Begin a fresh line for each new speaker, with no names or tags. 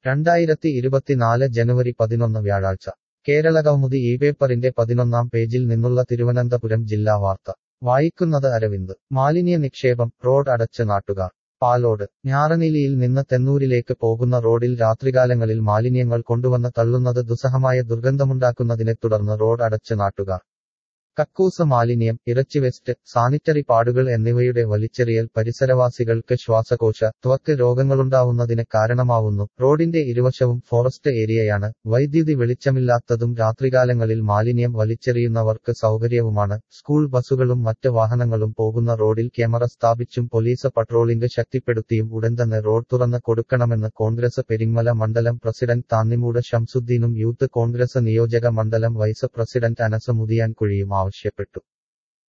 2024 ജനുവരി 11 വ്യാഴാഴ്ച കേരളകൗമുദി ഇപേപ്പറിന്റെ 11-ാം പേജിൽ നിന്നുള്ള തിരുവനന്തപുരം ജില്ലാ വാർത്ത വായിക്കുന്നത് അരവിന്ദ് മാലിന്യ നിക്ഷേപം റോഡ് അടച്ച് നാട്ടുകാർ പാലോട് ഞാറനീലിയിൽ നിന്ന് തെന്നൂരിലേക്ക് പോകുന്ന റോഡിൽ രാത്രികാലങ്ങളിൽ മാലിന്യങ്ങൾ കൊണ്ടുവന്ന് തള്ളുന്നത് ദുസ്സഹമായ ദുർഗന്ധമുണ്ടാക്കുന്നതിനെ തുടർന്ന് റോഡ് അടച്ച് നാട്ടുകാർ കക്കൂസ് മാലിന്യം ഇറച്ചി വേസ്റ്റ് സാനിറ്ററി പാഡുകൾ എന്നിവയുടെ വലിച്ചെറിയൽ പരിസരവാസികൾക്ക് ശ്വാസകോശ ത്വക്ക് രോഗങ്ങളുണ്ടാവുന്നതിന് കാരണമാവുന്നു റോഡിന്റെ ഇരുവശവും ഫോറസ്റ്റ് ഏരിയയാണ് വൈദ്യുതി വെളിച്ചമില്ലാത്തതും രാത്രികാലങ്ങളിൽ മാലിന്യം വലിച്ചെറിയുന്നവർക്ക് സൗകര്യവുമാണ് സ്കൂൾ ബസുകളും മറ്റ് വാഹനങ്ങളും പോകുന്ന റോഡിൽ ക്യാമറ സ്ഥാപിച്ചും പോലീസ് പട്രോളിംഗ് ശക്തിപ്പെടുത്തിയും ഉടൻ തന്നെ റോഡ് തുറന്ന് കൊടുക്കണമെന്ന് കോൺഗ്രസ് പെരിങ്ങമല മണ്ഡലം പ്രസിഡന്റ് താന്നിമൂട് ശംസുദ്ദീനും യൂത്ത് കോൺഗ്രസ് നിയോജക മണ്ഡലം വൈസ് പ്രസിഡന്റ് അനസ് മുതിയാൻകുഴിയും ആവശ്യപ്പെട്ടു